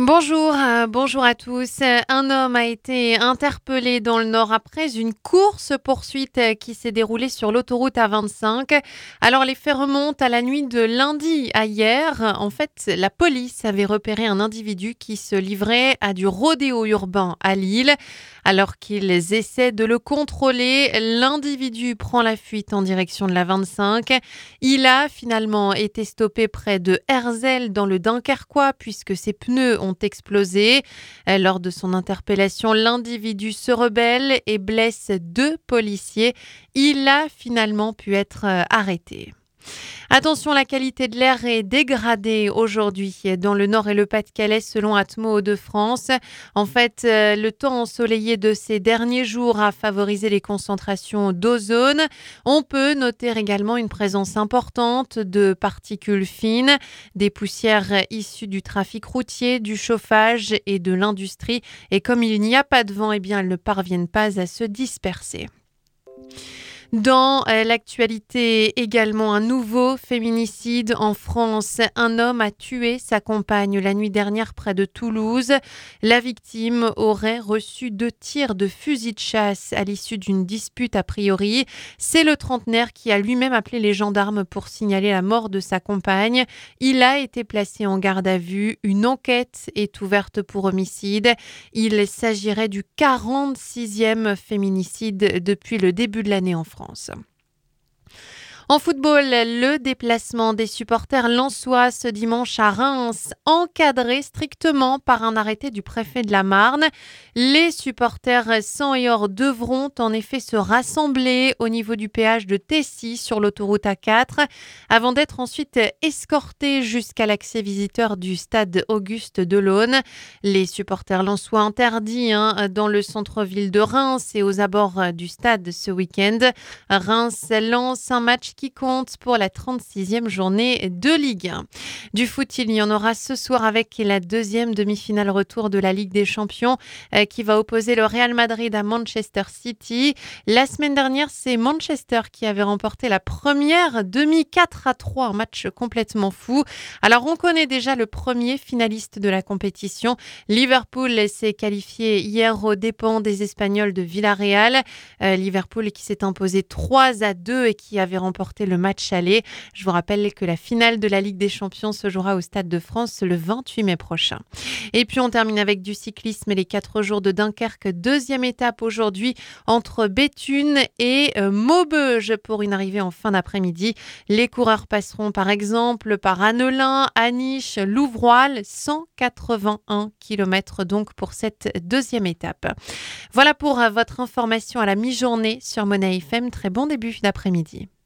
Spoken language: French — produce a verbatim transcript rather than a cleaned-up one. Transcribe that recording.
Bonjour, euh, bonjour à tous. Un homme a été interpellé dans le Nord après une course-poursuite euh, qui s'est déroulée sur l'autoroute A vingt-cinq. Alors les faits remontent à la nuit de lundi à hier. En fait, la police avait repéré un individu qui se livrait à du rodéo urbain à Lille. Alors qu'ils essaient de le contrôler, l'individu prend la fuite en direction de la vingt-cinq. Il a finalement été stoppé près de Herzelles dans le Dunkerquois puisque ses pneus ont explosé. Lors de son interpellation, l'individu se rebelle et blesse deux policiers. Il a finalement pu être arrêté. Attention, la qualité de l'air est dégradée aujourd'hui dans le Nord et le Pas-de-Calais selon Atmo Hauts-de-France. En fait, le temps ensoleillé de ces derniers jours a favorisé les concentrations d'ozone. On peut noter également une présence importante de particules fines, des poussières issues du trafic routier, du chauffage et de l'industrie. Et comme il n'y a pas de vent, eh bien, elles ne parviennent pas à se disperser. Dans l'actualité également, un nouveau féminicide en France. Un homme a tué sa compagne la nuit dernière près de Toulouse. La victime aurait reçu deux tirs de fusil de chasse à l'issue d'une dispute a priori. C'est le trentenaire qui a lui-même appelé les gendarmes pour signaler la mort de sa compagne. Il a été placé en garde à vue. Une enquête est ouverte pour homicide. Il s'agirait du quarante-sixième féminicide depuis le début de l'année en France. France. En football, le déplacement des supporters lensois ce dimanche à Reims, encadré strictement par un arrêté du préfet de la Marne. Les supporters sang et or devront en effet se rassembler au niveau du péage de Tessy sur l'autoroute A quatre avant d'être ensuite escortés jusqu'à l'accès visiteur du stade Auguste Delaune. Les supporters lensois interdits hein, dans le centre-ville de Reims et aux abords du stade ce week-end. Reims lance un match qui compte pour la trente-sixième journée de Ligue un. Du foot, il y en aura ce soir avec la deuxième demi-finale retour de la Ligue des Champions euh, qui va opposer le Real Madrid à Manchester City. La semaine dernière, c'est Manchester qui avait remporté la première demi quatre à trois, un match complètement fou. Alors, on connaît déjà le premier finaliste de la compétition. Liverpool s'est qualifié hier aux dépens des Espagnols de Villarreal. Euh, Liverpool qui s'est imposé trois à deux et qui avait remporté le match aller. Je vous rappelle que la finale de la Ligue des Champions se jouera au Stade de France le vingt-huit mai prochain. Et puis on termine avec du cyclisme et les quatre jours de Dunkerque. Deuxième étape aujourd'hui entre Béthune et euh, Maubeuge pour une arrivée en fin d'après-midi. Les coureurs passeront par exemple par Annelin, Aniche, Louvroil, cent quatre-vingt-un kilomètres donc pour cette deuxième étape. Voilà pour euh, votre information à la mi-journée sur Monnaie F M. Très bon début d'après-midi.